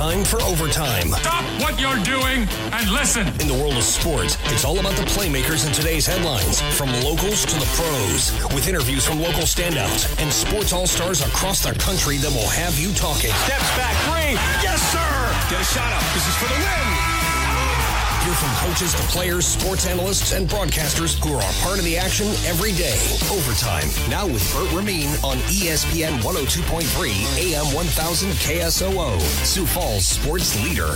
time for Overtime. Stop what you're doing and listen. In the world of sports, it's all about the playmakers in today's headlines, from locals to the pros, with interviews from local standouts and sports all-stars across the country that will have you talking. Steps back, three. Yes, sir. Get a shot up. This is for the win. Hear from coaches to players, sports analysts, and broadcasters who are a part of the action every day. Overtime, now with Bert Ramin on ESPN 102.3 AM 1000 KSOO, Sioux Falls sports leader.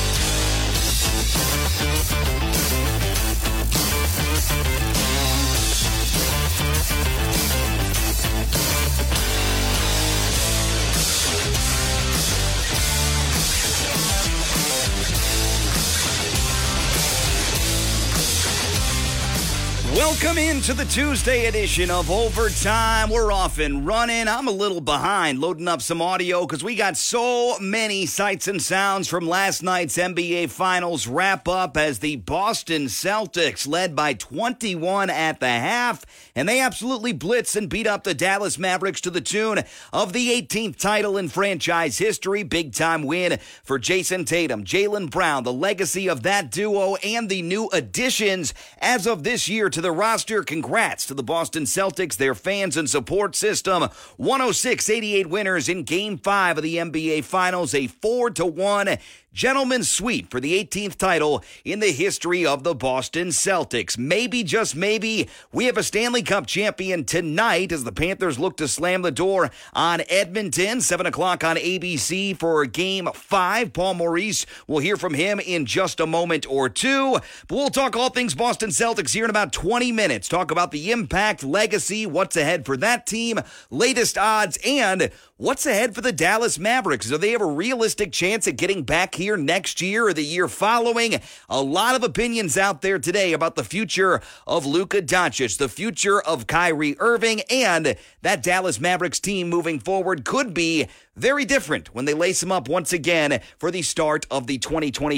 Welcome into the Tuesday edition of Overtime. We're off and running. I'm a little behind loading up some audio because we got so many sights and sounds from last night's NBA Finals wrap up as the Boston Celtics led by 21 at the half, and they absolutely blitzed and beat up the Dallas Mavericks to the tune of the 18th title in franchise history. Big-time win for Jason Tatum, Jaylen Brown, the legacy of that duo, and the new additions as of this year to the roster. Congrats to the Boston Celtics, their fans and support system. 106-88 winners in Game 5 of the NBA Finals, a 4-1 gentleman's sweep for the 18th title in the history of the Boston Celtics. Maybe, just maybe, we have a Stanley Cup champion tonight as the Panthers look to slam the door on Edmonton. 7 o'clock on ABC for Game 5. Paul Maurice, we'll hear from him in just a moment or two. But we'll talk all things Boston Celtics here in about 20 minutes. Talk about the impact, legacy, what's ahead for that team, latest odds, and what's ahead for the Dallas Mavericks. Do they have a realistic chance at getting back here next year or the year following? A lot of opinions out there today about the future of Luka Doncic, the future of Kyrie Irving, and that Dallas Mavericks team moving forward could be very different when they lace them up once again for the start of the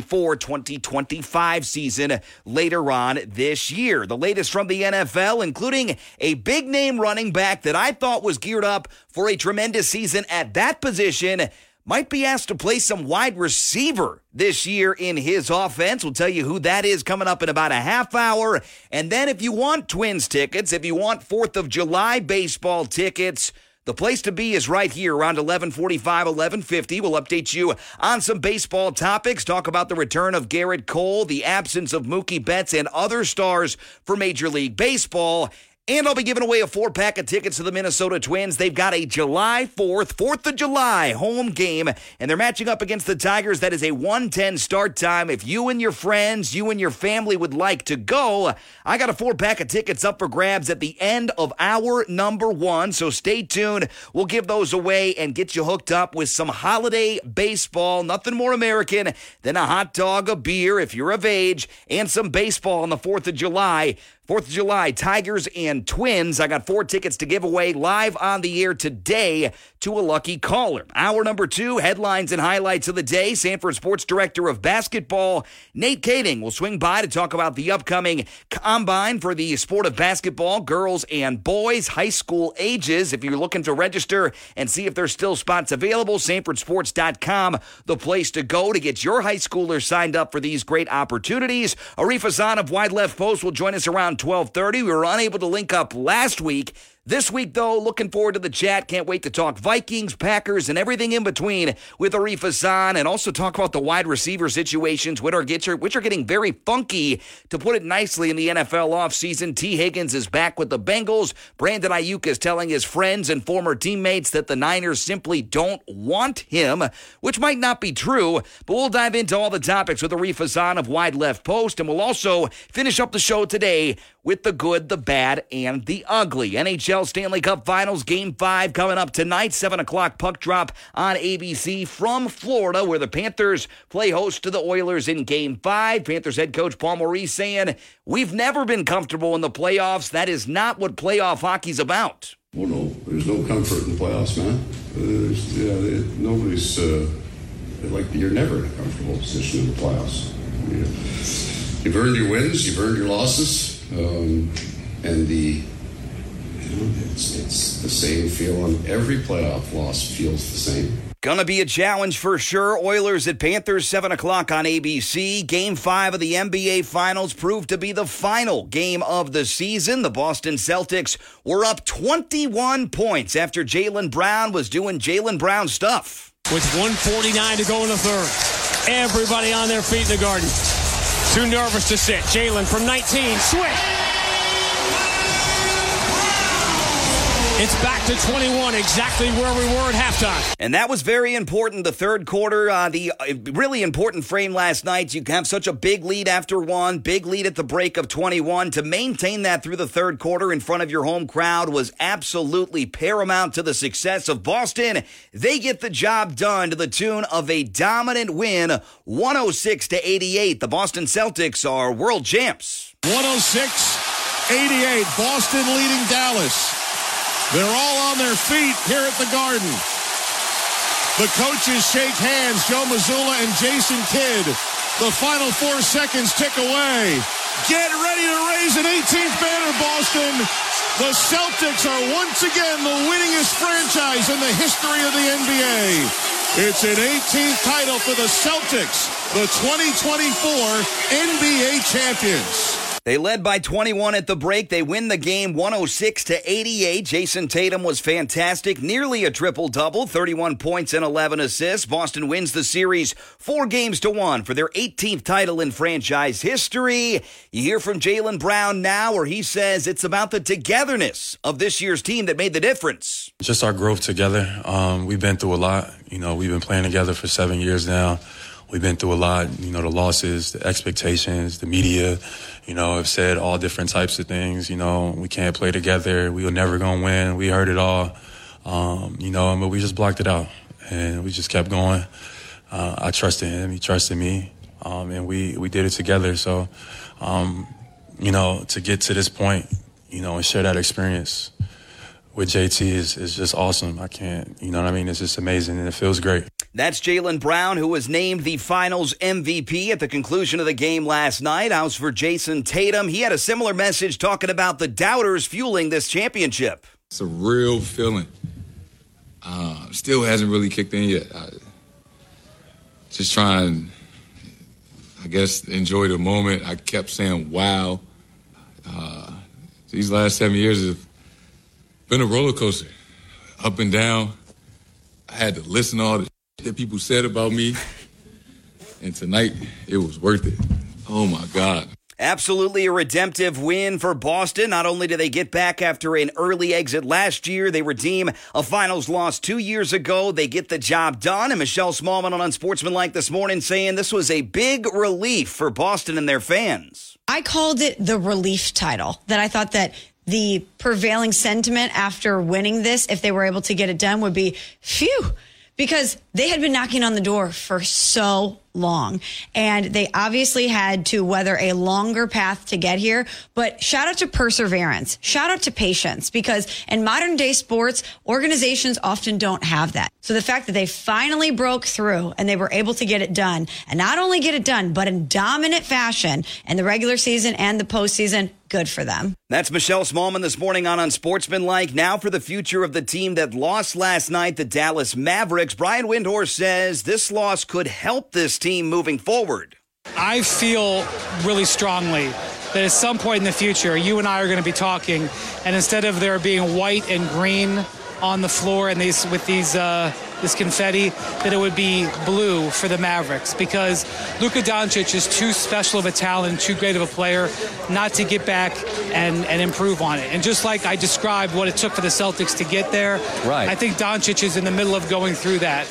2024-2025 season later on this year. The latest from the NFL, including a big-name running back that I thought was geared up for a tremendous season at that position, might be asked to play some wide receiver this year in his offense. We'll tell you who that is coming up in about a half hour. And then if you want Twins tickets, if you want 4th of July baseball tickets, the place to be is right here around 11:45, 11:50. We'll update you on some baseball topics, talk about the return of Garrett Cole, the absence of Mookie Betts, and other stars for Major League Baseball. And I'll be giving away a 4-pack of tickets to the Minnesota Twins. They've got a July 4th of July home game, and they're matching up against the Tigers. That is a 1:10 start time. If you and your friends, you and your family would like to go, I got a 4-pack of tickets up for grabs at the end of hour number 1, so stay tuned. We'll give those away and get you hooked up with some holiday baseball. Nothing more American than a hot dog, a beer, if you're of age, and some baseball on the 4th of July. 4th of July, Tigers and Twins. I got 4 tickets to give away live on the air today to a lucky caller. Hour number 2, headlines and highlights of the day. Sanford Sports Director of Basketball, Nate Kading, will swing by to talk about the upcoming combine for the sport of basketball, girls and boys, high school ages. If you're looking to register and see if there's still spots available, sanfordsports.com, the place to go to get your high schoolers signed up for these great opportunities. Arif Hassan of Wide Left Post will join us around 12:30. We were unable to link up last week. This week, though, looking forward to the chat. Can't wait to talk Vikings, Packers, and everything in between with Arif Hassan, and also talk about the wide receiver situations, which are getting very funky, to put it nicely, in the NFL offseason. T. Higgins is back with the Bengals. Brandon Ayuk is telling his friends and former teammates that the Niners simply don't want him, which might not be true, but we'll dive into all the topics with Arif Hassan of Wide Left Post, and we'll also finish up the show today with the good, the bad, and the ugly. NHL Stanley Cup Finals Game 5 coming up tonight, 7 o'clock puck drop on ABC from Florida, where the Panthers play host to the Oilers in Game 5. Panthers head coach Paul Maurice saying, "We've never been comfortable in the playoffs. That is not what playoff hockey's about." Well, no, there's no comfort in the playoffs, man. Nobody's, you're never in a comfortable position in the playoffs. You've earned your wins, you've earned your losses. It's the same feeling. Every playoff loss feels the same. Gonna be a challenge for sure. Oilers at Panthers, 7 o'clock on ABC. Game 5 of the NBA Finals proved to be the final game of the season. The Boston Celtics were up 21 points after Jaylen Brown was doing Jaylen Brown stuff. With 1:49 to go in the third. Everybody on their feet in the Garden. Too nervous to sit. Jaylen from 19. Switch. It's back to 21, exactly where we were at halftime. And that was very important, the third quarter. The really important frame last night. You have such a big lead after one, big lead at the break of 21. To maintain that through the third quarter in front of your home crowd was absolutely paramount to the success of Boston. They get the job done to the tune of a dominant win, 106-88. The Boston Celtics are world champs. 106-88, Boston leading Dallas. They're all on their feet here at the Garden. The coaches shake hands, Joe Mazzulla and Jason Kidd. The final 4 seconds tick away. Get ready to raise an 18th banner, Boston. The Celtics are once again the winningest franchise in the history of the NBA. It's an 18th title for the Celtics, the 2024 NBA champions. They led by 21 at the break. They win the game 106-88. Jason Tatum was fantastic, nearly a triple-double, 31 points and 11 assists. Boston wins the series 4-1 for their 18th title in franchise history. You hear from Jaylen Brown now, where he says it's about the togetherness of this year's team that made the difference. Just our growth together. We've been through a lot. We've been playing together for 7 years now. We've been through a lot, the losses, the expectations, the media, have said all different types of things. We can't play together. We were never going to win. We heard it all, but we just blocked it out and we just kept going. I trusted him. He trusted me, and we did it together. So, to get to this point, and share that experience with JT is just awesome. I can't, It's just amazing and it feels great. That's Jaylen Brown, who was named the Finals MVP at the conclusion of the game last night. As for Jason Tatum, he had a similar message talking about the doubters fueling this championship. It's a real feeling. Still hasn't really kicked in yet. Just trying, enjoy the moment. I kept saying, wow. These last 7 years have been a roller coaster, up and down. I had to listen to all the that people said about me, and tonight it was worth it. Oh my God. Absolutely a redemptive win for Boston. Not only do they get back after an early exit last year, they redeem a finals loss 2 years ago. They get the job done. And Michelle Smallman on Unsportsmanlike this morning saying this was a big relief for Boston and their fans. I called it the relief title, that I thought that the prevailing sentiment after winning this, if they were able to get it done, would be, phew, because they had been knocking on the door for so long. And they obviously had to weather a longer path to get here. But shout out to perseverance. Shout out to patience, because in modern day sports, organizations often don't have that. So the fact that they finally broke through and they were able to get it done, and not only get it done, but in dominant fashion in the regular season and the postseason, good for them. That's Michelle Smallman this morning on Unsportsmanlike. Now for the future of the team that lost last night, the Dallas Mavericks. Brian Windhorst says this loss could help this team moving forward. I feel really strongly that at some point in the future, you and I are going to be talking, and instead of there being white and green on the floor and this confetti, that it would be blue for the Mavericks, because Luka Doncic is too special of a talent, too great of a player not to get back and improve on it. And just like I described what it took for the Celtics to get there, right, I think Doncic is in the middle of going through that.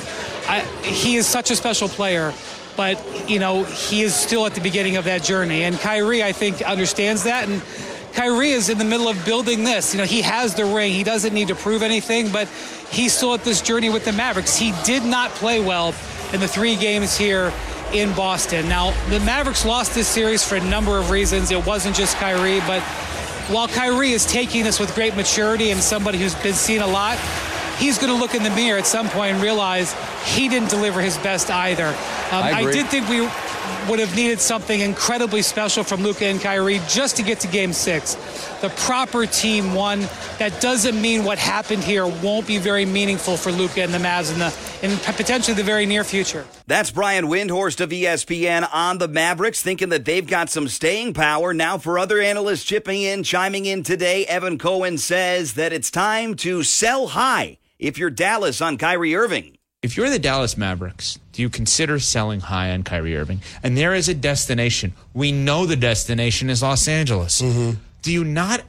He is such a special player, but, he is still at the beginning of that journey. And Kyrie, I think, understands that. And Kyrie is in the middle of building this. He has the ring. He doesn't need to prove anything, but he's still at this journey with the Mavericks. He did not play well in the 3 games here in Boston. Now, the Mavericks lost this series for a number of reasons. It wasn't just Kyrie, but while Kyrie is taking this with great maturity and somebody who's been seen a lot, he's going to look in the mirror at some point and realize he didn't deliver his best either. I did think would have needed something incredibly special from Luka and Kyrie just to get to Game 6. The proper team won. That doesn't mean what happened here won't be very meaningful for Luka and the Mavs in potentially the very near future. That's Brian Windhorst of ESPN on the Mavericks, thinking that they've got some staying power. Now for other analysts chiming in today, Evan Cohen says that it's time to sell high if you're Dallas on Kyrie Irving. If you're the Dallas Mavericks, do you consider selling high on Kyrie Irving? And there is a destination. We know the destination is Los Angeles. Mm-hmm. Do you not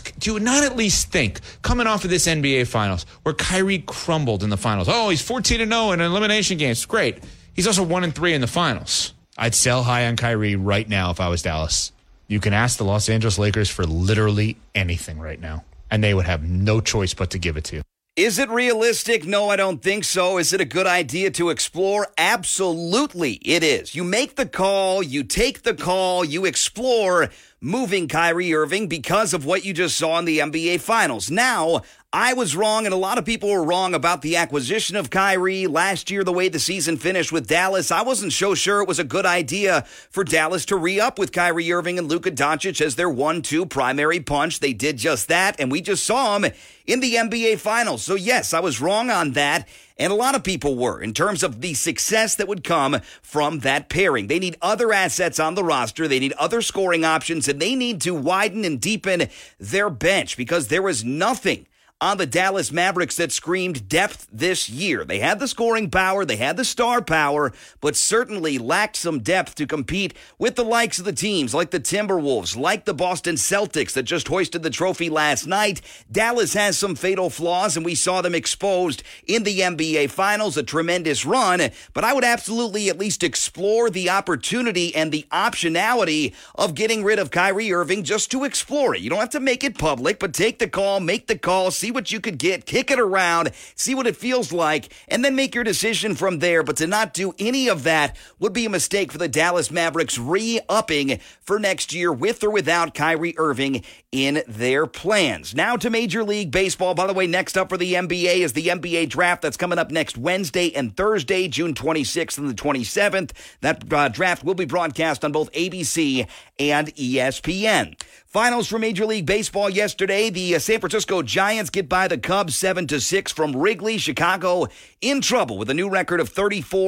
at least think, coming off of this NBA Finals, where Kyrie crumbled in the Finals, oh, he's 14-0 in elimination games, great. He's also 1-3 in the Finals. I'd sell high on Kyrie right now if I was Dallas. You can ask the Los Angeles Lakers for literally anything right now, and they would have no choice but to give it to you. Is it realistic? No, I don't think so. Is it a good idea to explore? Absolutely, it is. You make the call, you take the call, you explore moving Kyrie Irving because of what you just saw in the NBA Finals. Now, I was wrong, and a lot of people were wrong about the acquisition of Kyrie last year, the way the season finished with Dallas. I wasn't so sure it was a good idea for Dallas to re-up with Kyrie Irving and Luka Doncic as their 1-2 primary punch. They did just that, and we just saw them in the NBA Finals. So yes, I was wrong on that, and a lot of people were, in terms of the success that would come from that pairing. They need other assets on the roster. They need other scoring options, and they need to widen and deepen their bench because there was nothing on the Dallas Mavericks that screamed depth this year. They had the scoring power, they had the star power, but certainly lacked some depth to compete with the likes of the teams like the Timberwolves, like the Boston Celtics that just hoisted the trophy last night. Dallas has some fatal flaws, and we saw them exposed in the NBA Finals, a tremendous run, but I would absolutely at least explore the opportunity and the optionality of getting rid of Kyrie Irving just to explore it. You don't have to make it public, but take the call, make the call, see what you could get, kick it around, see what it feels like, and then make your decision from there. But to not do any of that would be a mistake for the Dallas Mavericks re-upping for next year with or without Kyrie Irving in their plans. Now to Major League Baseball. By the way, next up for the NBA is the NBA Draft that's coming up next Wednesday and Thursday, June 26th and the 27th. That draft will be broadcast on both ABC and ESPN. Finals for Major League Baseball yesterday. The San Francisco Giants get by the Cubs 7-6 from Wrigley. Chicago in trouble with a new record of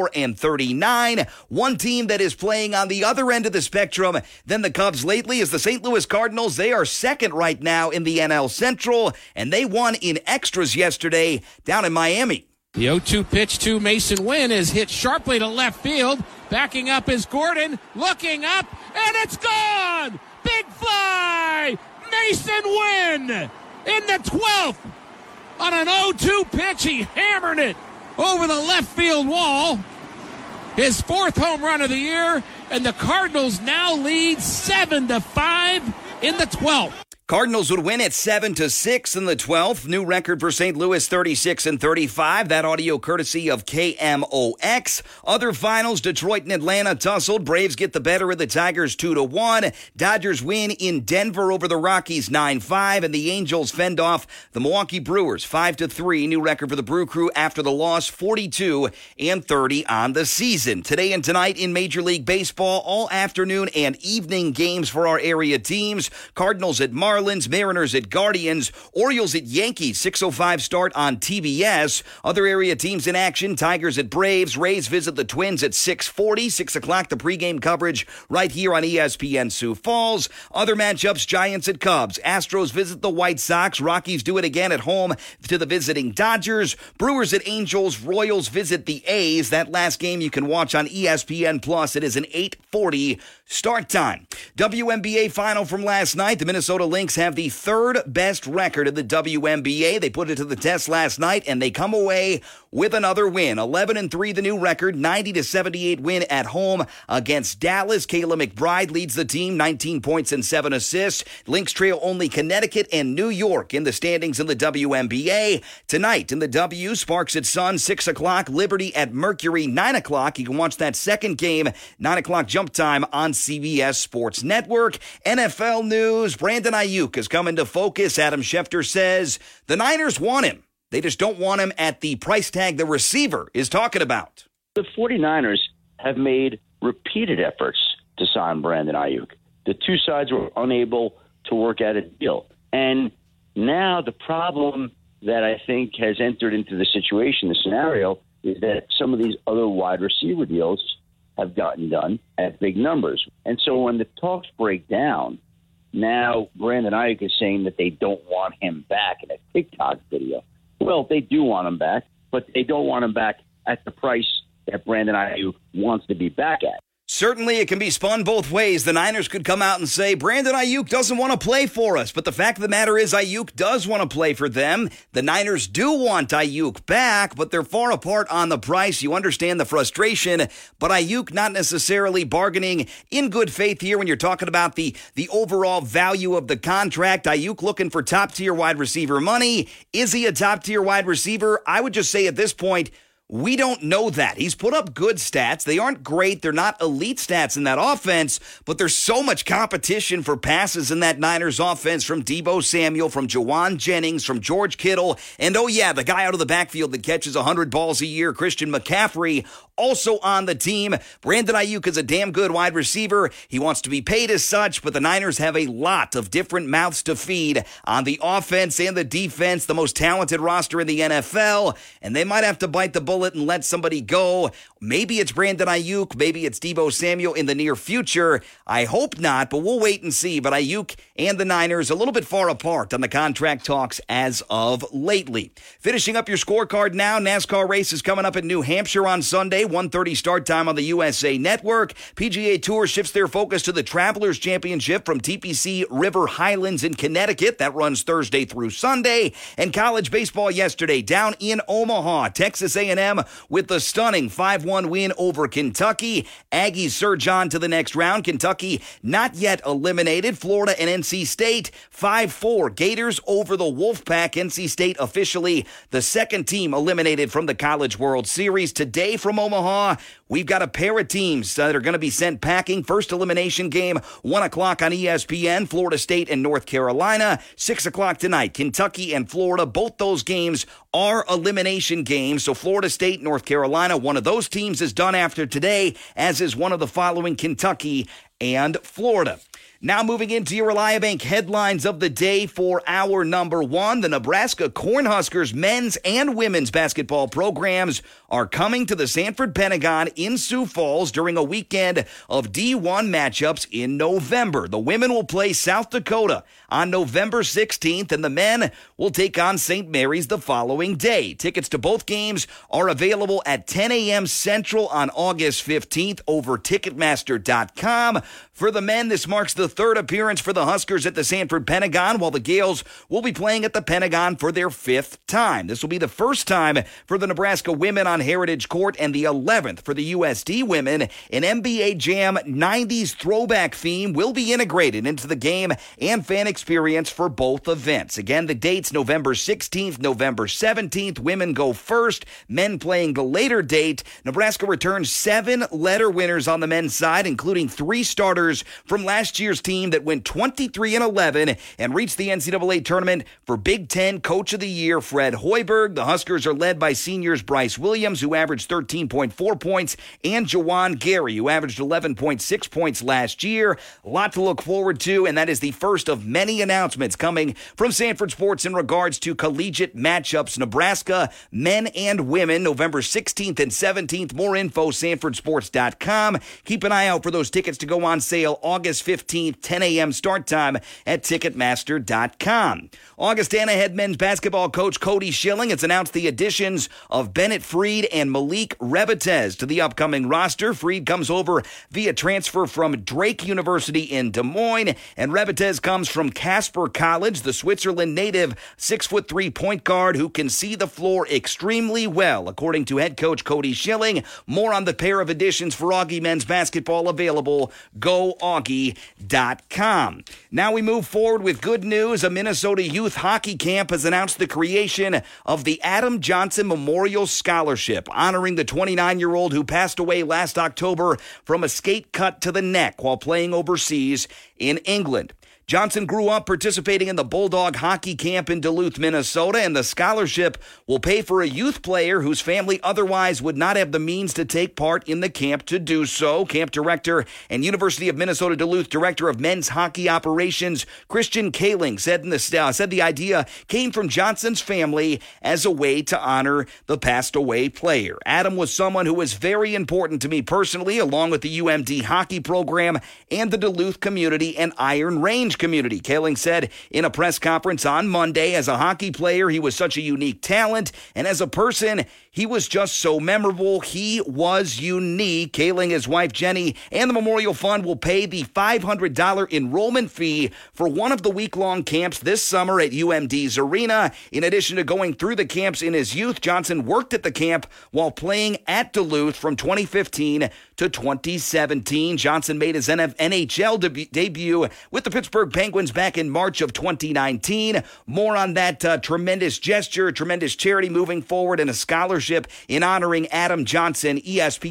34-39. One team that is playing on the other end of the spectrum than the Cubs lately is the St. Louis Cardinals. They are second right now in the NL Central, and they won in extras yesterday down in Miami. The 0-2 pitch to Mason Wynn is hit sharply to left field. Backing up is Gordon, looking up, and it's gone! Big fly! Mason Wynn in the 12th. On an 0-2 pitch, he hammered it over the left field wall. His fourth home run of the year, and the Cardinals now lead 7-5 in the 12th. Cardinals would win at 7-6 in the 12th. New record for St. Louis, 36-35. That audio courtesy of KMOX. Other finals, Detroit and Atlanta tussled. Braves get the better of the Tigers 2-1. Dodgers win in Denver over the Rockies 9-5. And the Angels fend off the Milwaukee Brewers 5-3. New record for the Brew Crew after the loss, 42-30 on the season. Today and tonight in Major League Baseball, all afternoon and evening games for our area teams. Cardinals at Marlins, Mariners at Guardians, Orioles at Yankees, 6:05 start on TBS. Other area teams in action, Tigers at Braves, Rays visit the Twins at 6:40, 6 o'clock the pregame coverage right here on ESPN Sioux Falls. Other matchups, Giants at Cubs, Astros visit the White Sox, Rockies do it again at home to the visiting Dodgers, Brewers at Angels, Royals visit the A's. That last game you can watch on ESPN Plus. It is an 8:40 start time. WNBA final from last night, the Minnesota Lynx have the third best record in the WNBA. They put it to the test last night, and they come away with another win. 11-3 the new record, 90-78 win at home against Dallas. Kayla McBride leads the team, 19 points and 7 assists. Lynx trail only Connecticut and New York in the standings in the WNBA. Tonight in the W, Sparks at Sun, 6 o'clock. Liberty at Mercury, 9 o'clock. You can watch that second game, 9 o'clock jump time on CBS Sports Network. NFL news, Brandon Ayuk has come into focus. Adam Schefter says the Niners want him. They just don't want him at the price tag the receiver is talking about. The 49ers have made repeated efforts to sign Brandon Ayuk. The two sides were unable to work out a deal. And now the problem that I think has entered into the situation, the scenario, is that some of these other wide receiver deals have gotten done at big numbers. And so when the talks break down, now Brandon Ayuk is saying that they don't want him back in a TikTok video. Well, they do want him back, but they don't want him back at the price that Brandon Ayuk wants to be back at. Certainly, it can be spun both ways. The Niners could come out and say, Brandon Ayuk doesn't want to play for us. But the fact of the matter is, Ayuk does want to play for them. The Niners do want Ayuk back, but they're far apart on the price. You understand the frustration. But Ayuk not necessarily bargaining in good faith here when you're talking about the overall value of the contract. Ayuk looking for top-tier wide receiver money. Is he a top-tier wide receiver? I would just say at this point, we don't know that. He's put up good stats. They aren't great. They're not elite stats in that offense, but there's so much competition for passes in that Niners offense from Deebo Samuel, from Jawan Jennings, from George Kittle, and oh yeah, the guy out of the backfield that catches 100 balls a year, Christian McCaffrey, also on the team. Brandon Ayuk is a damn good wide receiver. He wants to be paid as such, but the Niners have a lot of different mouths to feed on the offense and the defense, the most talented roster in the NFL, and they might have to bite the bullet and let somebody go. Maybe it's Brandon Ayuk, maybe it's Deebo Samuel in the near future. I hope not, but we'll wait and see. But Ayuk and the Niners a little bit far apart on the contract talks as of lately. Finishing up your scorecard now, NASCAR race is coming up in New Hampshire on Sunday, 1:30 start time on the USA Network. PGA Tour shifts their focus to the Travelers Championship from TPC River Highlands in Connecticut. That runs Thursday through Sunday. And college baseball yesterday down in Omaha, Texas A&M with the stunning 5-1 win over Kentucky. Aggies surge on to the next round. Kentucky not yet eliminated. Florida and NC State 5-4. Gators over the Wolfpack. NC State officially the second team eliminated from the College World Series. Today from Omaha, we've got a pair of teams that are going to be sent packing. First elimination game, 1 o'clock on ESPN, Florida State and North Carolina. 6 o'clock tonight, Kentucky and Florida. Both those games are elimination games. So Florida State, North Carolina, one of those teams is done after today, as is one of the following, Kentucky and Florida. Now moving into your Reliabank headlines of the day for hour number one. The Nebraska Cornhuskers men's and women's basketball programs are coming to the Sanford Pentagon in Sioux Falls during a weekend of D1 matchups in November. The women will play South Dakota on November 16th, and the men will take on St. Mary's the following day. Tickets to both games are available at 10 a.m. Central on August 15th over Ticketmaster.com. For the men, this marks the third appearance for the Huskers at the Sanford Pentagon, while the Gales will be playing at the Pentagon for their fifth time. This will be the first time for the Nebraska women on Heritage Court and the 11th for the USD women. An NBA Jam 90s throwback theme will be integrated into the game and fan experience for both events. Again, the dates, November 16th, November 17th. Women go first, men playing the later date. Nebraska returns 7 letter winners on the men's side, including 3 starters from last year's team that went 23-11 and reached the NCAA tournament for Big Ten Coach of the Year, Fred Hoiberg. The Huskers are led by seniors Bryce Williams, who averaged 13.4 points, and Jawan Gary, who averaged 11.6 points last year. A lot to look forward to, and that is the first of many announcements coming from Sanford Sports in regards to collegiate matchups. Nebraska, men and women, November 16th and 17th. More info, sanfordsports.com. Keep an eye out for those tickets to go on sale August 15th, 10 a.m. start time at Ticketmaster.com. Augustana head men's basketball coach Cody Schilling has announced the additions of Bennett Freed and Malik Rebetez to the upcoming roster. Freed comes over via transfer from Drake University in Des Moines, and Rebetez comes from Casper College, the Switzerland native 6'3" point guard who can see the floor extremely well, according to head coach Cody Schilling. More on the pair of additions for Augie men's basketball available. GoAugie.com. Now we move forward with good news. A Minnesota youth hockey camp has announced the creation of the Adam Johnson Memorial Scholarship, honoring the 29-year-old who passed away last October from a skate cut to the neck while playing overseas in England. Johnson grew up participating in the Bulldog hockey camp in Duluth, Minnesota, and the scholarship will pay for a youth player whose family otherwise would not have the means to take part in the camp to do so. Camp director and University of Minnesota Duluth director of men's hockey operations, Christian Kaling, said the idea came from Johnson's family as a way to honor the passed away player. Adam was someone who was very important to me personally, along with the UMD hockey program and the Duluth community and Iron Range community. Kaling said in a press conference on Monday, as a hockey player, he was such a unique talent, and as a person, he was just so memorable. He was unique. Kaling, his wife Jenny, and the Memorial Fund will pay the $500 enrollment fee for one of the week-long camps this summer at UMD's arena. In addition to going through the camps in his youth, Johnson worked at the camp while playing at Duluth from 2015 to 2017. Johnson made his NHL debut with the Pittsburgh Penguins back in March of 2019. More on that tremendous gesture, tremendous charity moving forward, and a scholarship in honoring Adam Johnson,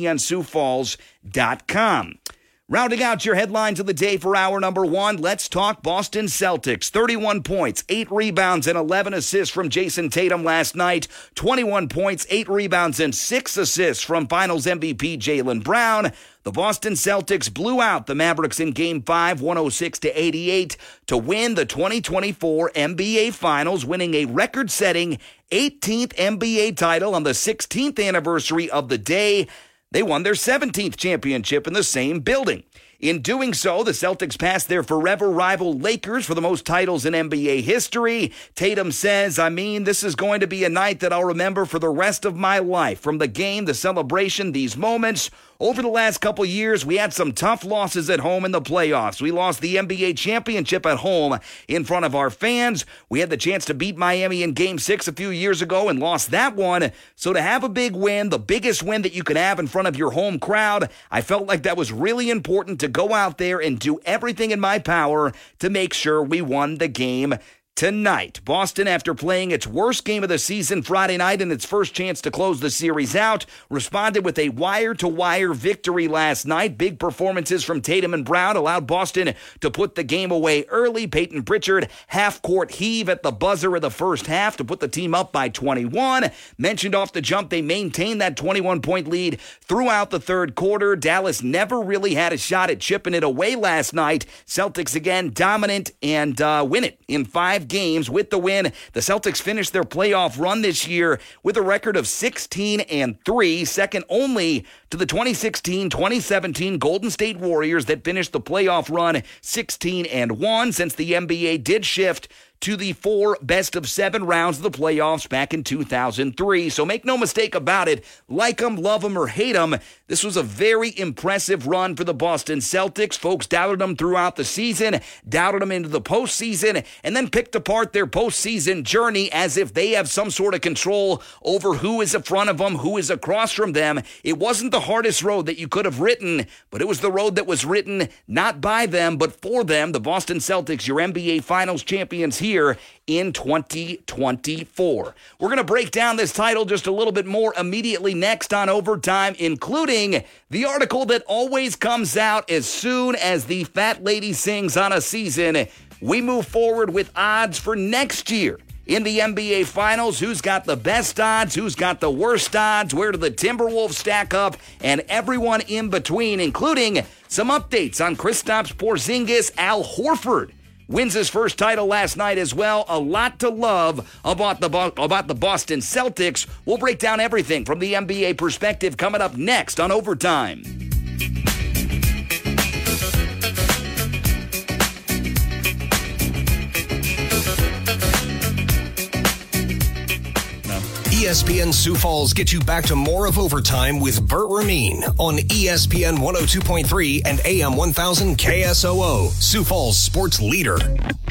ESPNSiouxFalls.com. Rounding out your headlines of the day for hour number one, let's talk Boston Celtics. 31 points, 8 rebounds, and 11 assists from Jason Tatum last night. 21 points, 8 rebounds, and 6 assists from Finals MVP Jaylen Brown. The Boston Celtics blew out the Mavericks in Game 5, 106-88, to win the 2024 NBA Finals, winning a record-setting 18th NBA title on the 16th anniversary of the day. They won their 17th championship in the same building. In doing so, the Celtics passed their forever rival Lakers for the most titles in NBA history. Tatum says, this is going to be a night that I'll remember for the rest of my life. From the game, the celebration, these moments. Over the last couple years, we had some tough losses at home in the playoffs. We lost the NBA championship at home in front of our fans. We had the chance to beat Miami in Game 6 a few years ago and lost that one. So to have a big win, the biggest win that you could have in front of your home crowd, I felt like that was really important to go out there and do everything in my power to make sure we won the game tonight. Boston, after playing its worst game of the season Friday night and its first chance to close the series out, responded with a wire-to-wire victory last night. Big performances from Tatum and Brown allowed Boston to put the game away early. Peyton Pritchard, half-court heave at the buzzer of the first half to put the team up by 21. Mentioned off the jump, they maintained that 21-point lead throughout the third quarter. Dallas never really had a shot at chipping it away last night. Celtics again dominant and win it in 5 games. With the win, the Celtics finished their playoff run this year with a record of 16-3, second only to the 2016-2017 Golden State Warriors that finished the playoff run 16-1, since the NBA did shift to the 4 best-of-7 rounds of the playoffs back in 2003. So make no mistake about it, like them, love them, or hate them, this was a very impressive run for the Boston Celtics. Folks doubted them throughout the season, doubted them into the postseason, and then picked apart their postseason journey as if they have some sort of control over who is in front of them, who is across from them. It wasn't the hardest road that you could have written, but it was the road that was written not by them, but for them. The Boston Celtics, your NBA Finals champions here in 2024. We're going to break down this title just a little bit more immediately next on Overtime, including the article that always comes out as soon as the fat lady sings on a season. We move forward with odds for next year in the NBA Finals. Who's got the best odds? Who's got the worst odds? Where do the Timberwolves stack up? And everyone in between, including some updates on Kristaps Porzingis. Al Horford wins his first title last night as well. A lot to love about the Boston Celtics. We'll break down everything from the NBA perspective coming up next on Overtime. ESPN Sioux Falls gets you back to more of Overtime with Burt Ramin on ESPN 102.3 and AM 1000 KSOO, Sioux Falls sports leader.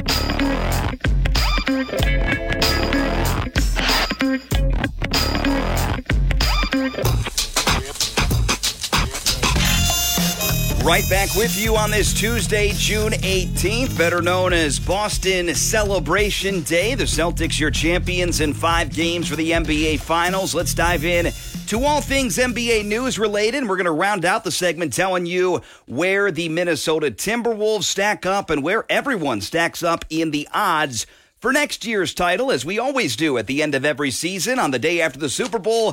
Right back with you on this Tuesday, June 18th, better known as Boston Celebration Day. The Celtics, your champions in 5 games for the NBA Finals. Let's dive in To all things NBA news related, we're going to round out the segment telling you where the Minnesota Timberwolves stack up and where everyone stacks up in the odds for next year's title, as we always do at the end of every season on the day after the Super Bowl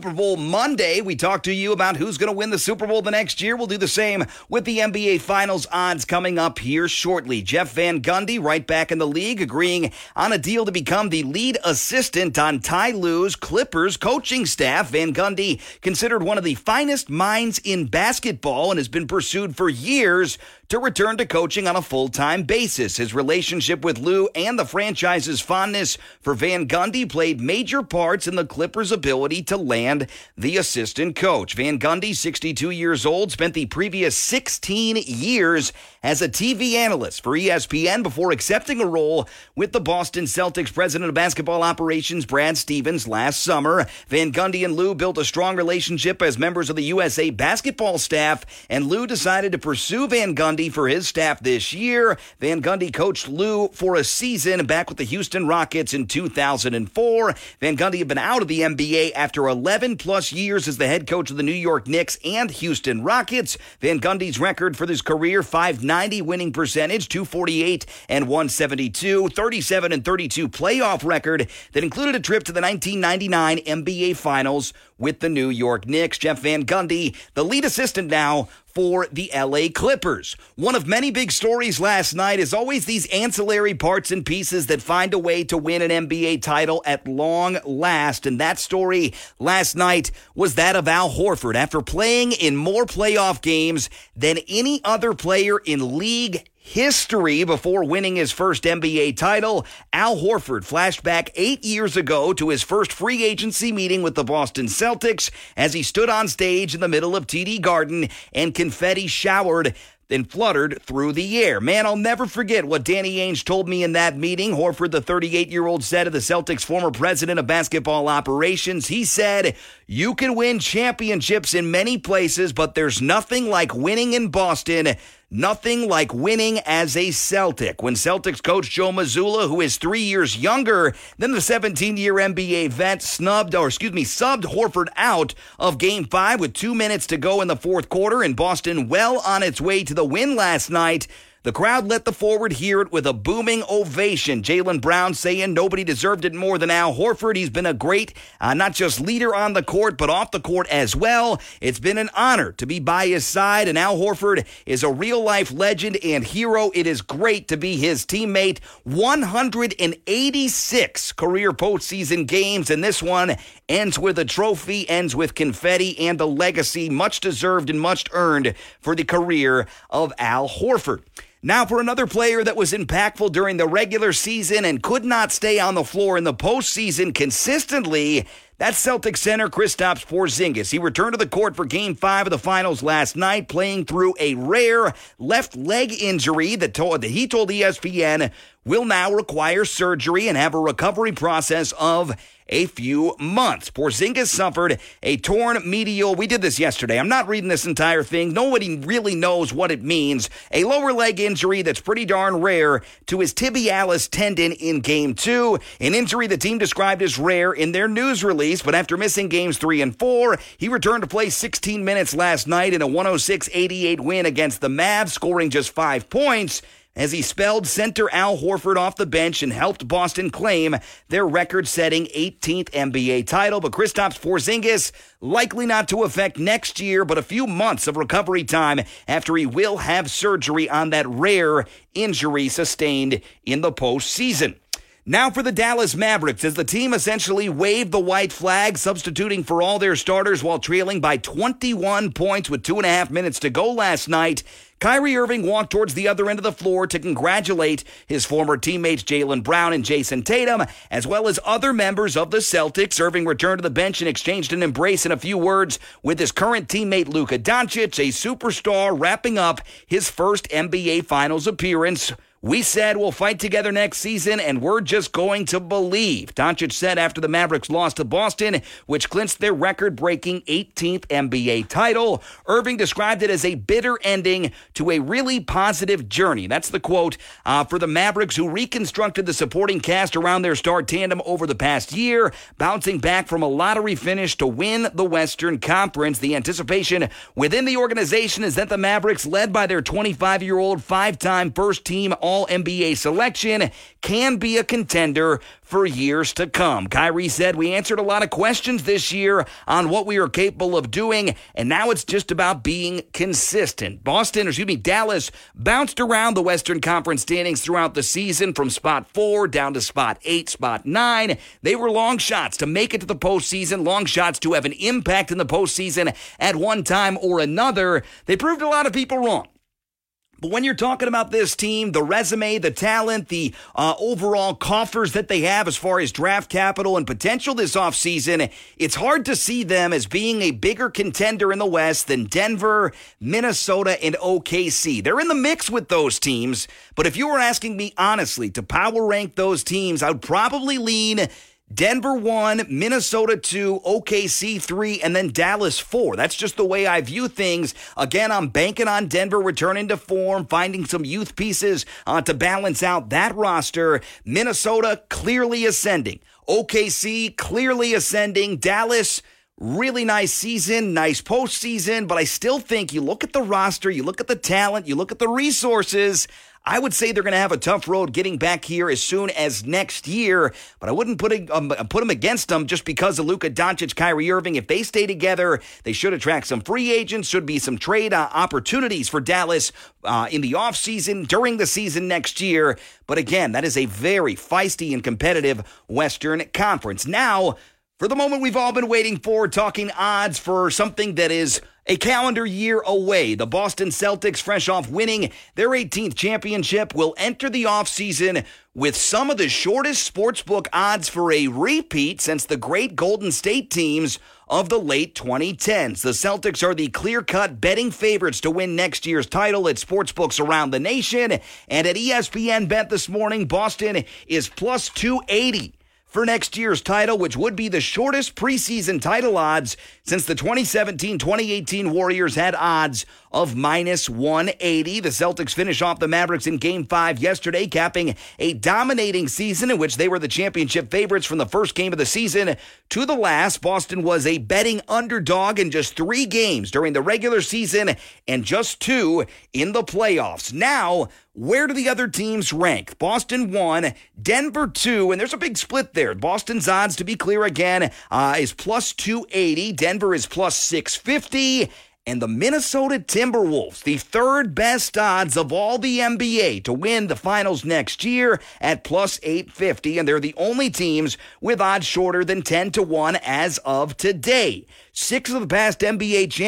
Monday. We talk to you about who's going to win the Super Bowl the next year. We'll do the same with the NBA Finals odds coming up here shortly. Jeff Van Gundy, right back in the league, agreeing on a deal to become the lead assistant on Ty Lue's Clippers coaching staff. Van Gundy, considered one of the finest minds in basketball and has been pursued for years to return to coaching on a full-time basis. His relationship with Lue and the franchise's fondness for Van Gundy played major parts in the Clippers' ability to land the assistant coach. Van Gundy, 62 years old, spent the previous 16 years as a TV analyst for ESPN before accepting a role with the Boston Celtics president of basketball operations, Brad Stevens, last summer. Van Gundy and Lue built a strong relationship as members of the USA basketball staff, and Lue decided to pursue Van Gundy for his staff this year. Van Gundy coached Lue for a season back with the Houston Rockets in 2004. Van Gundy had been out of the NBA after 11 plus years as the head coach of the New York Knicks and Houston Rockets. Van Gundy's record for his career, .590 winning percentage, 248 and 172, 37 and 32 playoff record that included a trip to the 1999 NBA Finals with the New York Knicks. Jeff Van Gundy, the lead assistant now for the LA Clippers. One of many big stories last night is always these ancillary parts and pieces that find a way to win an NBA title at long last. And that story last night was that of Al Horford. After playing in more playoff games than any other player in league history before winning his first NBA title, Al Horford flashed back 8 years ago to his first free agency meeting with the Boston Celtics as he stood on stage in the middle of TD Garden and confetti showered then fluttered through the air. Man, I'll never forget what Danny Ainge told me in that meeting. Horford, the 38-year-old, said of the Celtics' former president of basketball operations. He said, "You can win championships in many places, but there's nothing like winning in Boston. Nothing like winning as a Celtic." When Celtics coach Joe Mazzulla, who is 3 years younger than the 17-year NBA vet, subbed Horford out of Game 5 with 2 minutes to go in the fourth quarter, and Boston well on its way to the win last night, the crowd let the forward hear it with a booming ovation. Jaylen Brown saying nobody deserved it more than Al Horford. He's been a great, not just leader on the court, but off the court as well. It's been an honor to be by his side, and Al Horford is a real-life legend and hero. It is great to be his teammate. 186 career postseason games, and this one ends with a trophy, ends with confetti, and a legacy much deserved and much earned for the career of Al Horford. Now for another player that was impactful during the regular season and could not stay on the floor in the postseason consistently, that's Celtics center Kristaps Porzingis. He returned to the court for Game 5 of the Finals last night, playing through a rare left leg injury that he told ESPN will now require surgery and have a recovery process of a few months. Porzingis suffered a torn medial. We did this yesterday. I'm not reading this entire thing. Nobody really knows what it means. A lower leg injury that's pretty darn rare to his tibialis tendon in Game 2. An injury the team described as rare in their news release, but after missing Games 3 and 4, he returned to play 16 minutes last night in a 106-88 win against the Mavs, scoring just 5 points, as he spelled center Al Horford off the bench and helped Boston claim their record-setting 18th NBA title. But Kristaps Porzingis likely not to affect next year, but a few months of recovery time after he will have surgery on that rare injury sustained in the postseason. Now for the Dallas Mavericks, as the team essentially waved the white flag, substituting for all their starters while trailing by 21 points with 2.5 minutes to go last night. Kyrie Irving walked towards the other end of the floor to congratulate his former teammates Jaylen Brown and Jason Tatum, as well as other members of the Celtics. Irving returned to the bench and exchanged an embrace and a few words with his current teammate Luka Doncic, a superstar wrapping up his first NBA Finals appearance We said we'll fight together next season, and we're just going to believe, Doncic said after the Mavericks lost to Boston, which clinched their record-breaking 18th NBA title. Irving described it as a bitter ending to a really positive journey. That's the quote for the Mavericks, who reconstructed the supporting cast around their star tandem over the past year, bouncing back from a lottery finish to win the Western Conference. The anticipation within the organization is that the Mavericks, led by their 25-year-old five-time first-team All-NBA selection, can be a contender for years to come. Kyrie said, "We answered a lot of questions this year on what we are capable of doing, and now it's just about being consistent." Dallas bounced around the Western Conference standings throughout the season from spot 4 down to spot 8, spot 9. They were long shots to make it to the postseason, long shots to have an impact in the postseason at one time or another. They proved a lot of people wrong. But when you're talking about this team, the resume, the talent, the overall coffers that they have as far as draft capital and potential this offseason, it's hard to see them as being a bigger contender in the West than Denver, Minnesota, and OKC. They're in the mix with those teams, but if you were asking me honestly to power rank those teams, I would probably lean Denver 1, Minnesota 2, OKC 3, and then Dallas 4. That's just the way I view things. Again, I'm banking on Denver returning to form, finding some youth pieces to balance out that roster. Minnesota clearly ascending. OKC clearly ascending. Dallas, really nice season, nice postseason, but I still think you look at the roster, you look at the talent, you look at the resources, I would say they're going to have a tough road getting back here as soon as next year, but I wouldn't put them against them just because of Luka Doncic, Kyrie Irving. If they stay together, they should attract some free agents, should be some trade opportunities for Dallas in the offseason, during the season next year. But again, that is a very feisty and competitive Western Conference. Now, for the moment we've all been waiting for, talking odds for something that is a calendar year away. The Boston Celtics, fresh off winning their 18th championship, will enter the offseason with some of the shortest sportsbook odds for a repeat since the great Golden State teams of the late 2010s. The Celtics are the clear-cut betting favorites to win next year's title at sportsbooks around the nation. And at ESPN Bet this morning, Boston is plus 280 for next year's title, which would be the shortest preseason title odds since the 2017-2018 Warriors had odds of minus 180. The Celtics finish off the Mavericks in Game 5 yesterday, capping a dominating season in which they were the championship favorites from the first game of the season to the last. Boston was a betting underdog in just 3 games during the regular season and just 2 in the playoffs. Now, where do the other teams rank? Boston 1, Denver 2, and there's a big split there. Boston's odds, to be clear again, is plus 280. Denver is plus 650. And the Minnesota Timberwolves, the third best odds of all the NBA to win the finals next year at plus 850. And they're the only teams with odds shorter than 10-1 as of today. 6 of the past 8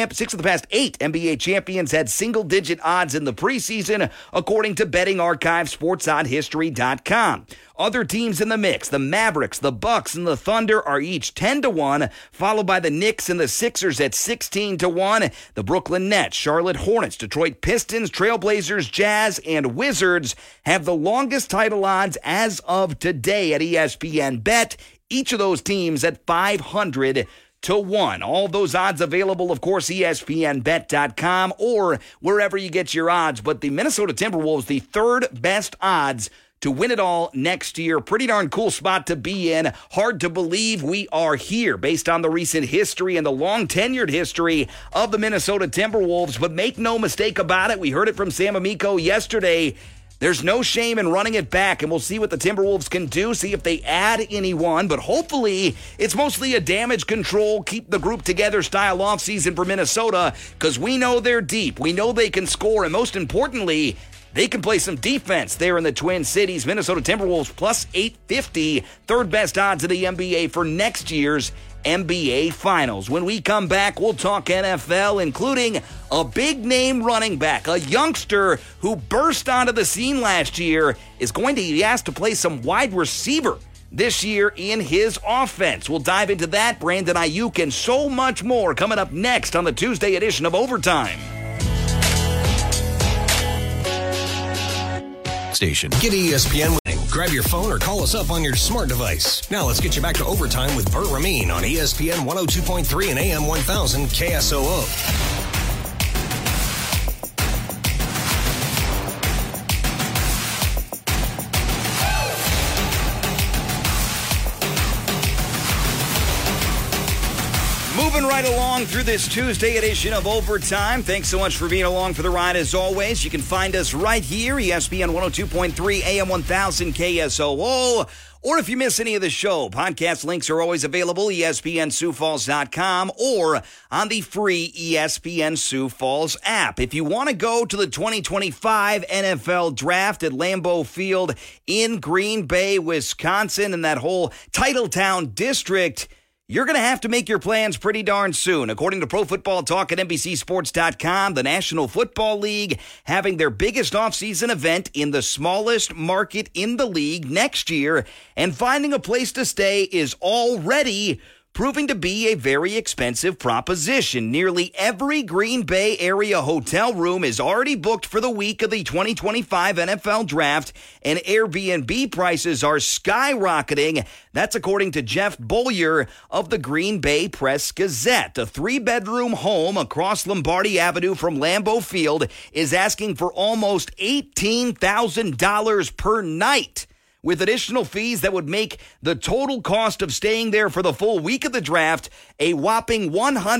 NBA champions had single-digit odds in the preseason, according to Betting Archive, SportsOddsHistory.com. Other teams in the mix, the Mavericks, the Bucks, and the Thunder are each 10-1, followed by the Knicks and the Sixers at 16-1. The Brooklyn Nets, Charlotte Hornets, Detroit Pistons, Trailblazers, Jazz, and Wizards have the longest title odds as of today at ESPN Bet. Each of those teams at 500-1. All those odds available, of course, ESPNBet.com or wherever you get your odds. But the Minnesota Timberwolves, the third best odds to win it all next year. Pretty darn cool spot to be in. Hard to believe we are here based on the recent history and the long-tenured history of the Minnesota Timberwolves. But make no mistake about it, we heard it from Sam Amico yesterday. There's no shame in running it back, and we'll see what the Timberwolves can do, see if they add anyone. But hopefully, it's mostly a damage control, keep the group together style offseason for Minnesota, because we know they're deep. We know they can score, and most importantly, they can play some defense there in the Twin Cities. Minnesota Timberwolves plus 850, third best odds of the NBA for next year's NBA Finals. When we come back, we'll talk NFL, including a big-name running back, a youngster who burst onto the scene last year, is going to be asked to play some wide receiver this year in his offense. We'll dive into that, Brandon Ayuk, and so much more coming up next on the Tuesday edition of Overtime. station. Get ESPN winning. Grab your phone or call us up on your smart device. Now let's get you back to Overtime with Burt Rameen on ESPN 102.3 and AM 1000 KSOO. Moving right along through this Tuesday edition of Overtime. Thanks so much for being along for the ride as always. You can find us right here, ESPN 102.3 AM 1000 KSOO. Or if you miss any of the show, podcast links are always available, ESPNSiouxFalls.com or on the free ESPN Sioux Falls app. If you want to go to the 2025 NFL Draft at Lambeau Field in Green Bay, Wisconsin, and that whole Titletown district, you're going to have to make your plans pretty darn soon. According to Pro Football Talk at NBCSports.com, the National Football League having their biggest offseason event in the smallest market in the league next year, and finding a place to stay is already proving to be a very expensive proposition. Nearly every Green Bay area hotel room is already booked for the week of the 2025 NFL Draft, and Airbnb prices are skyrocketing. That's according to Jeff Bollier of the Green Bay Press-Gazette. A 3-bedroom home across Lombardi Avenue from Lambeau Field is asking for almost $18,000 per night, with additional fees that would make the total cost of staying there for the full week of the draft a whopping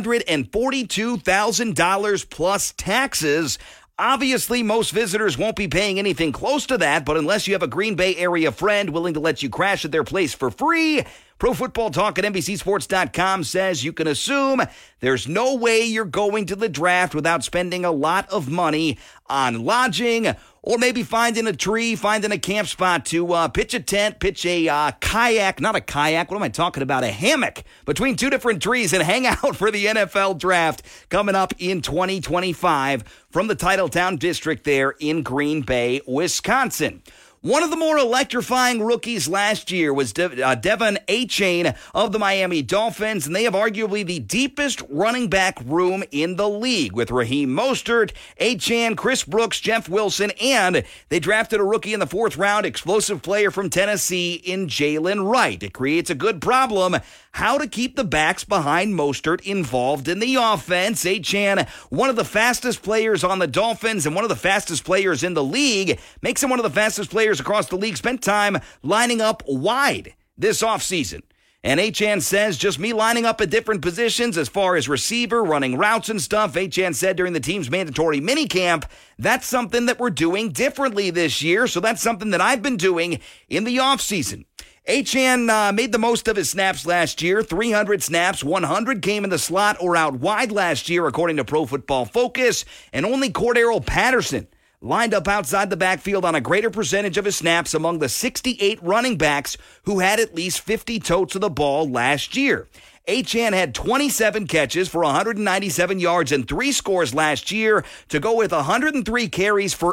$142,000 plus taxes. Obviously, most visitors won't be paying anything close to that, but unless you have a Green Bay area friend willing to let you crash at their place for free, Pro Football Talk at NBCSports.com says you can assume there's no way you're going to the draft without spending a lot of money on lodging, or maybe finding a tree, finding a camp spot to pitch a tent, pitch a kayak, not a kayak, what am I talking about, a hammock between two different trees and hang out for the NFL Draft coming up in 2025 from the Titletown District there in Green Bay, Wisconsin. One of the more electrifying rookies last year was Devon Achane of the Miami Dolphins, and they have arguably the deepest running back room in the league with Raheem Mostert, Achane, Chris Brooks, Jeff Wilson, and they drafted a rookie in the 4th round, explosive player from Tennessee in Jalen Wright. It creates a good problem, how to keep the backs behind Mostert involved in the offense. Achane, one of the fastest players on the Dolphins and one of the fastest players in the league, makes him one of the fastest players across the league, spent time lining up wide this offseason. And Achane says, just me lining up at different positions as far as receiver, running routes and stuff. Achane said during the team's mandatory minicamp, that's something that we're doing differently this year. So that's something that I've been doing in the offseason. Achane made the most of his snaps last year, 300 snaps, 100 came in the slot or out wide last year, according to Pro Football Focus, and only Cordero Patterson lined up outside the backfield on a greater percentage of his snaps among the 68 running backs who had at least 50 totes of the ball last year. Achane had 27 catches for 197 yards and 3 scores last year to go with 103 carries for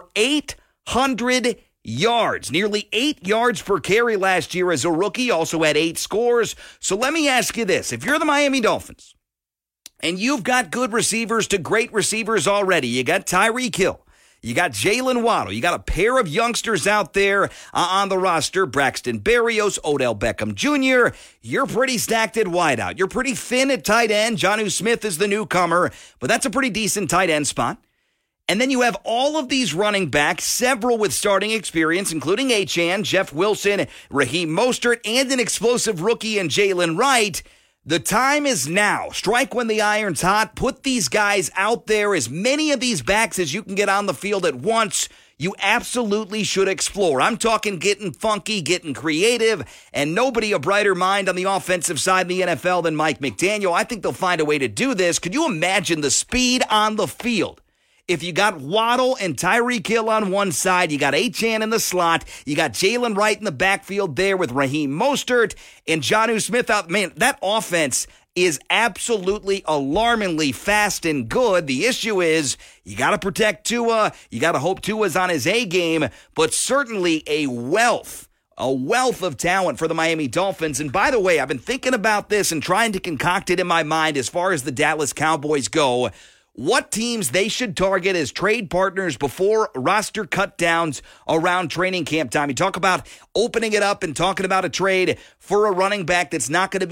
800 yards. Nearly 8 yards per carry last year as a rookie, also had 8 scores. So let me ask you this. If you're the Miami Dolphins and you've got good receivers to great receivers already, you got Tyreek Hill, you got Jalen Waddle. You got a pair of youngsters out there on the roster, Braxton Berrios, Odell Beckham Jr. You're pretty stacked at wideout. You're pretty thin at tight end. Jonnu Smith is the newcomer, but that's a pretty decent tight end spot. And then you have all of these running backs, several with starting experience, including Achane, Jeff Wilson, Raheem Mostert, and an explosive rookie in Jalen Wright. The time is now. Strike when the iron's hot. Put these guys out there, as many of these backs as you can get on the field at once. You absolutely should explore. I'm talking getting funky, getting creative, and nobody a brighter mind on the offensive side in the NFL than Mike McDaniel. I think they'll find a way to do this. Could you imagine the speed on the field? If you got Waddle and Tyreek Hill on one side, you got Achane in the slot, you got Jalen Wright in the backfield there with Raheem Mostert and Jonnu Smith out. Man, that offense is absolutely alarmingly fast and good. The issue is you got to protect Tua. You got to hope Tua's on his A game, but certainly a wealth of talent for the Miami Dolphins. And by the way, I've been thinking about this and trying to concoct it in my mind as far as the Dallas Cowboys go. what teams they should target as trade partners before roster cut downs around training camp time. You talk about opening it up and talking about a trade for a running back that's not going to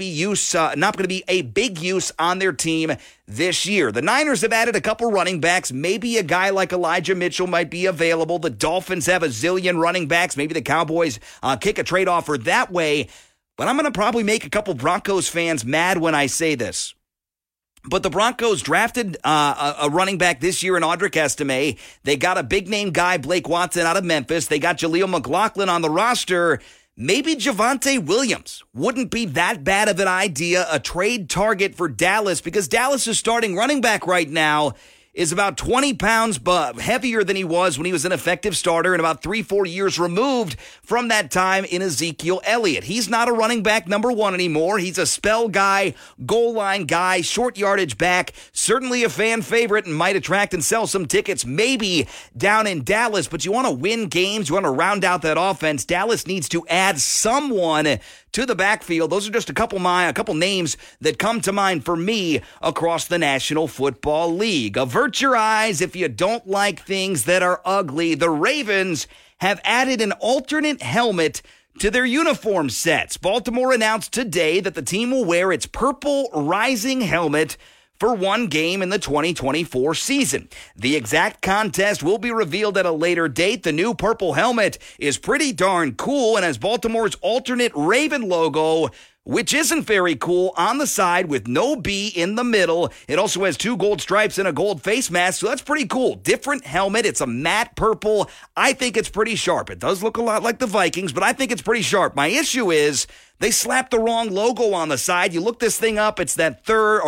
be a big use on their team this year. The Niners have added a couple running backs. Maybe a guy like Elijah Mitchell might be available. The Dolphins have a zillion running backs. Maybe the Cowboys kick a trade offer that way. But I'm going to probably make a couple Broncos fans mad when I say this. But the Broncos drafted a running back this year in Audric Estime. They got a big-name guy, Blake Watson, out of Memphis. They got Jaleel McLaughlin on the roster. Maybe Javonte Williams wouldn't be that bad of an idea, a trade target for Dallas, because Dallas' starting running back right now is about 20 pounds heavier than he was when he was an effective starter and about 3-4 years removed from that time in Ezekiel Elliott. He's not a running back number one anymore. He's a spell guy, goal line guy, short yardage back, certainly a fan favorite and might attract and sell some tickets maybe down in Dallas, but you want to win games, you want to round out that offense. Dallas needs to add someone to the backfield. Those are just a couple names that come to mind for me across the National Football League. Avert your eyes if you don't like things that are ugly. The Ravens have added an alternate helmet to their uniform sets. Baltimore announced today that the team will wear its purple rising helmet for one game in the 2024 season. The exact contest will be revealed at a later date. The new purple helmet is pretty darn cool and has Baltimore's alternate Raven logo, which isn't very cool, on the side with no B in the middle. It also has 2 gold stripes and a gold face mask, so that's pretty cool. Different helmet. It's a matte purple. I think it's pretty sharp. It does look a lot like the Vikings, but I think it's pretty sharp. My issue is they slapped the wrong logo on the side. You look this thing up, it's that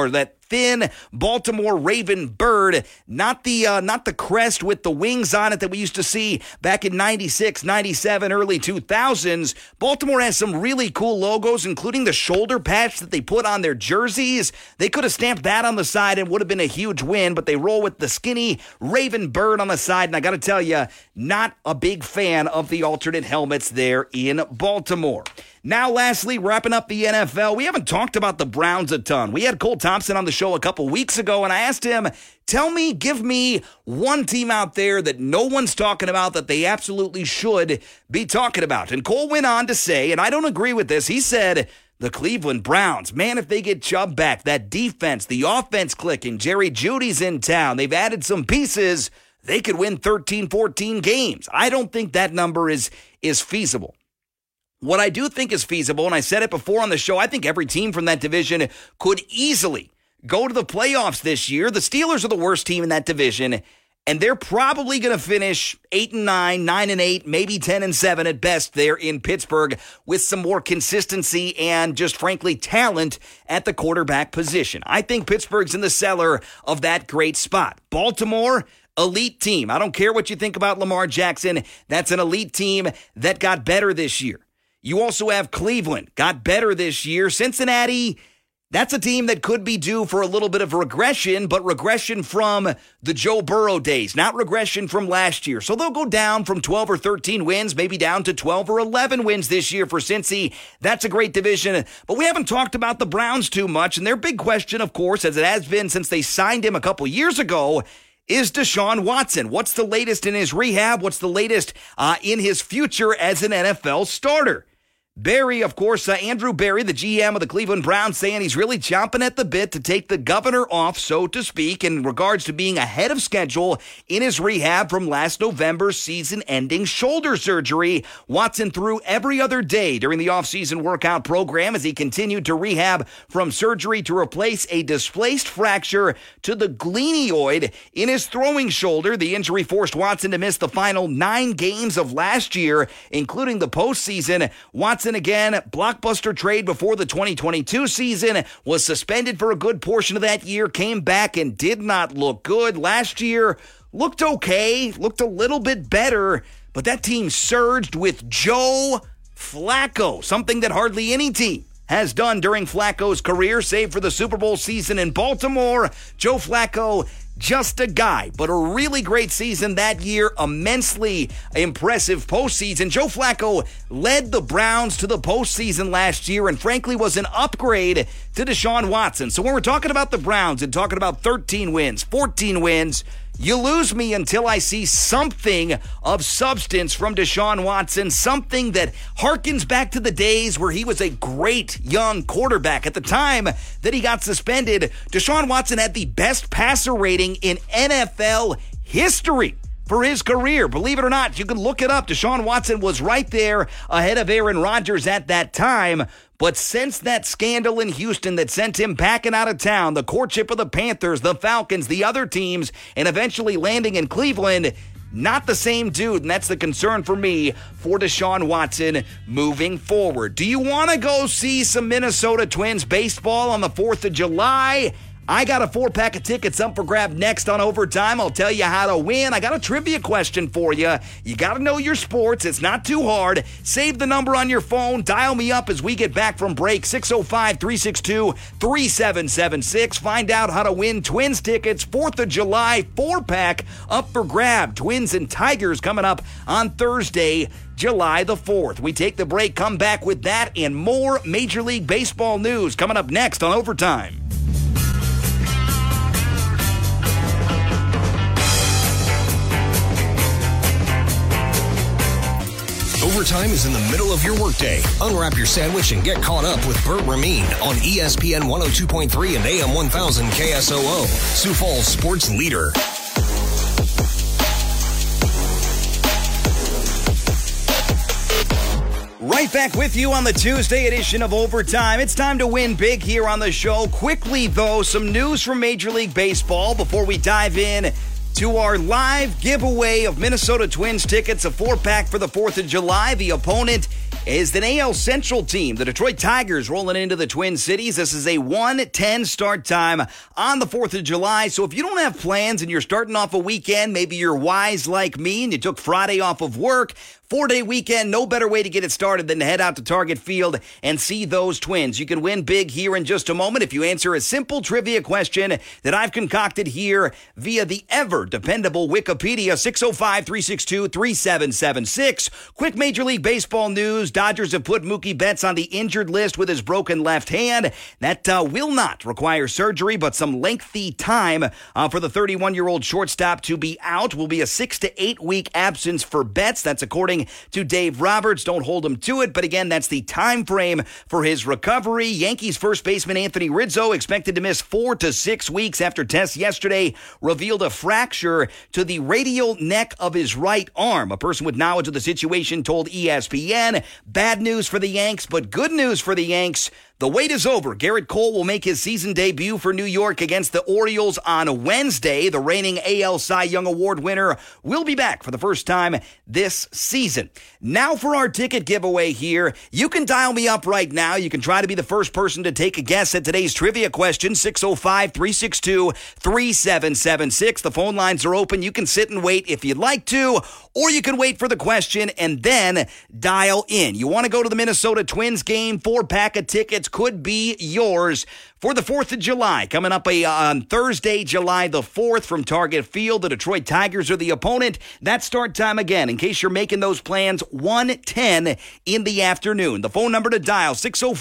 thin Baltimore Raven bird, not the crest with the wings on it that we used to see back in 96, 97, early 2000s. Baltimore has some really cool logos, including the shoulder patch that they put on their jerseys. They could have stamped that on the side and would have been a huge win, but they roll with the skinny Raven bird on the side, and I got to tell you, not a big fan of the alternate helmets there in Baltimore. Now, lastly, wrapping up the NFL, we haven't talked about the Browns a ton. We had Cole Thompson on the show a couple weeks ago, and I asked him, give me one team out there that no one's talking about that they absolutely should be talking about. And Cole went on to say, and I don't agree with this, he said, the Cleveland Browns, man, if they get Chubb back, that defense, the offense clicking, Jerry Jeudy's in town, they've added some pieces, they could win 13, 14 games. I don't think that number is feasible. What I do think is feasible, and I said it before on the show, I think every team from that division could easily go to the playoffs this year. The Steelers are the worst team in that division, and they're probably going to finish 8-9, 9-8, maybe 10-7 at best there in Pittsburgh with some more consistency and just frankly talent at the quarterback position. I think Pittsburgh's in the cellar of that great spot. Baltimore, elite team. I don't care what you think about Lamar Jackson. That's an elite team that got better this year. You also have Cleveland, got better this year. Cincinnati, that's a team that could be due for a little bit of regression, but regression from the Joe Burrow days, not regression from last year. So they'll go down from 12 or 13 wins, maybe down to 12 or 11 wins this year for Cincy. That's a great division. But we haven't talked about the Browns too much, and their big question, of course, as it has been since they signed him a couple years ago, is Deshaun Watson. What's the latest in his rehab? What's the latest in his future as an NFL starter? Barry, of course, Andrew Barry, the GM of the Cleveland Browns, saying he's really chomping at the bit to take the governor off, so to speak, in regards to being ahead of schedule in his rehab from last November's season-ending shoulder surgery. Watson threw every other day during the offseason workout program as he continued to rehab from surgery to replace a displaced fracture to the glenoid in his throwing shoulder. The injury forced Watson to miss the final 9 games of last year, including the postseason. Watson, again, blockbuster trade before the 2022 season, was suspended for a good portion of that year, came back and did not look good. Last year looked okay, looked a little bit better, but that team surged with Joe Flacco, something that hardly any team has done during Flacco's career, save for the Super Bowl season in Baltimore. Joe Flacco, just a guy, but a really great season that year, immensely impressive postseason. Joe Flacco led the Browns to the postseason last year and frankly was an upgrade to Deshaun Watson. So when we're talking about the Browns and talking about 13 wins, 14 wins, you lose me until I see something of substance from Deshaun Watson, something that harkens back to the days where he was a great young quarterback. At the time that he got suspended, Deshaun Watson had the best passer rating in NFL history for his career. Believe it or not, you can look it up. Deshaun Watson was right there ahead of Aaron Rodgers at that time. But since that scandal in Houston that sent him packing out of town, the courtship of the Panthers, the Falcons, the other teams, and eventually landing in Cleveland, not the same dude, and that's the concern for me for Deshaun Watson moving forward. Do you want to go see some Minnesota Twins baseball on the 4th of July? I got a 4-pack of tickets up for grab next on Overtime. I'll tell you how to win. I got a trivia question for you. You got to know your sports. It's not too hard. Save the number on your phone. Dial me up as we get back from break. 605-362-3776. Find out how to win Twins tickets. 4th of July 4-pack up for grab. Twins and Tigers coming up on Thursday, July the 4th. We take the break, come back with that and more Major League Baseball news coming up next on Overtime. Overtime is in the middle of your workday. Unwrap your sandwich and get caught up with Burt Rameen on ESPN 102.3 and AM 1000 KSOO, Sioux Falls sports leader. Right back with you on the Tuesday edition of Overtime. It's time to win big here on the show. Quickly, though, some news from Major League Baseball before we dive in to our live giveaway of Minnesota Twins tickets, a 4-pack for the 4th of July. The opponent is the AL Central team, the Detroit Tigers, rolling into the Twin Cities. This is a 1:10 start time on the 4th of July. So if you don't have plans and you're starting off a weekend, maybe you're wise like me and you took Friday off of work, 4-day weekend, no better way to get it started than to head out to Target Field and see those Twins. You can win big here in just a moment if you answer a simple trivia question that I've concocted here via the ever-dependable Wikipedia, 605-362-3776. Quick Major League Baseball news. Dodgers have put Mookie Betts on the injured list with his broken left hand. That will not require surgery, but some lengthy time for the 31-year-old shortstop to be out. Will be a 6 to 8 week absence for Betts. That's according to Dave Roberts. Don't hold him to it, but again, that's the time frame for his recovery. Yankees first baseman Anthony Rizzo expected to miss 4 to 6 weeks after tests yesterday revealed a fracture to the radial neck of his right arm. A person with knowledge of the situation told ESPN, bad news for the Yanks, but good news for the Yanks. The wait is over. Garrett Cole will make his season debut for New York against the Orioles on Wednesday. The reigning AL Cy Young Award winner will be back for the first time this season. Now for our ticket giveaway here. You can dial me up right now. You can try to be the first person to take a guess at today's trivia question, 605-362-3776. The phone lines are open. You can sit and wait if you'd like to, or you can wait for the question and then dial in. You want to go to the Minnesota Twins game? 4-pack of tickets could be yours for the 4th of July. Coming up on Thursday, July the 4th from Target Field. The Detroit Tigers are the opponent. That start time again, in case you're making those plans, 1:10 in the afternoon. The phone number to dial,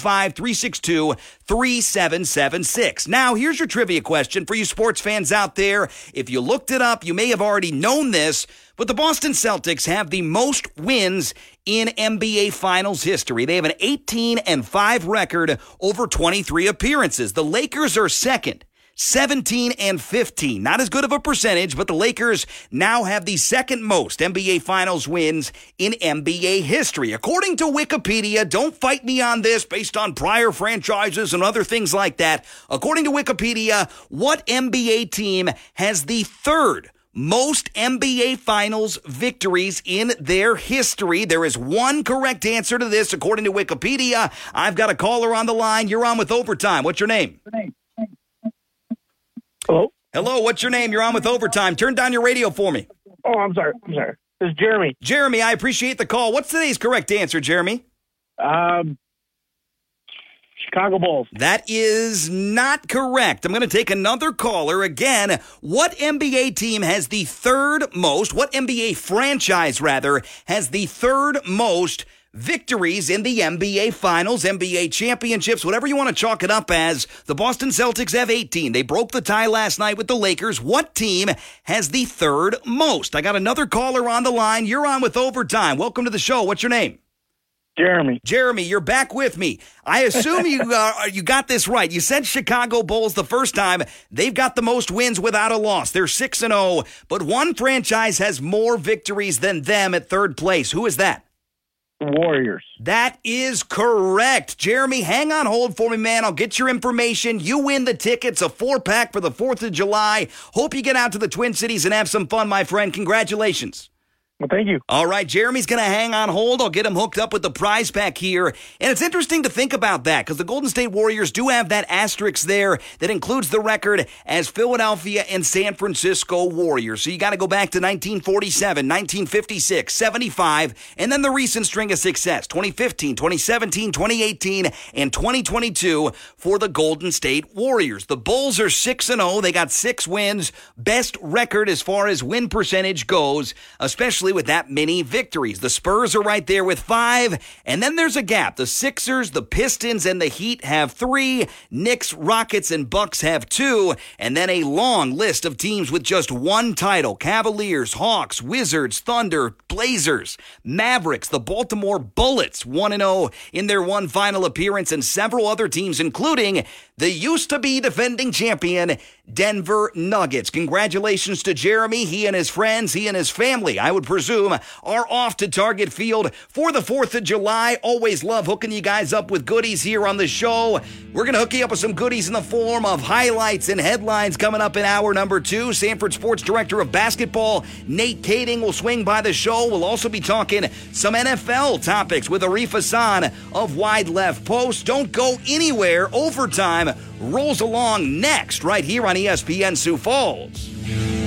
605-362-3776. Now, here's your trivia question for you sports fans out there. If you looked it up, you may have already known this, but the Boston Celtics have the most wins in NBA Finals history. They have an 18-5 record over 23 appearances. The Lakers are second, 17-15. Not as good of a percentage, but the Lakers now have the second most NBA Finals wins in NBA history. According to Wikipedia, don't fight me on this based on prior franchises and other things like that. According to Wikipedia, what NBA team has the third most NBA Finals victories in their history? There is one correct answer to this, according to Wikipedia. I've got a caller on the line. You're on with Overtime. What's your name? Hello? Hello, what's your name? You're on with Overtime. Turn down your radio for me. Oh, I'm sorry. This is Jeremy. Jeremy, I appreciate the call. What's today's correct answer, Jeremy? Chicago Bulls. That is not correct. I'm going to take another caller again. What NBA team has the third most, what NBA franchise, rather, has the third most victories in the NBA Finals, NBA championships, whatever you want to chalk it up as? The Boston Celtics have 18. They broke the tie last night with the Lakers. What team has the third most? I got another caller on the line. You're on with Overtime. Welcome to the show. What's your name? Jeremy. Jeremy, you're back with me. I assume you got this right. You said Chicago Bulls the first time. They've got the most wins without a loss. They're 6-0, but one franchise has more victories than them at third place. Who is that? Warriors. That is correct. Jeremy, hang on hold for me, man. I'll get your information. You win the tickets, a 4-pack for the 4th of July. Hope you get out to the Twin Cities and have some fun, my friend. Congratulations. Well, thank you. All right, Jeremy's going to hang on hold. I'll get him hooked up with the prize pack here. And it's interesting to think about that because the Golden State Warriors do have that asterisk there that includes the record as Philadelphia and San Francisco Warriors. So you got to go back to 1947, 1956, 75, and then the recent string of success, 2015, 2017, 2018, and 2022 for the Golden State Warriors. The Bulls are 6-0. They got 6 wins. Best record as far as win percentage goes, especially with that many victories. The Spurs are right there with 5, and then there's a gap. The Sixers, the Pistons, and the Heat have 3. Knicks, Rockets, and Bucks have 2, and then a long list of teams with just 1 title. Cavaliers, Hawks, Wizards, Thunder, Blazers, Mavericks, the Baltimore Bullets, 1-0 in their one final appearance, and several other teams, including the used-to-be defending champion Denver Nuggets. Congratulations to Jeremy. He and his friends, he and his family, I would presume, are off to Target Field for the 4th of July. Always love hooking you guys up with goodies here on the show. We're going to hook you up with some goodies in the form of highlights and headlines coming up in hour number 2. Sanford Sports Director of Basketball Nate Kading will swing by the show. We'll also be talking some NFL topics with Arif Hassan of Wide Left Post. Don't go anywhere. Overtime rolls along next right here on ESPN Sioux Falls.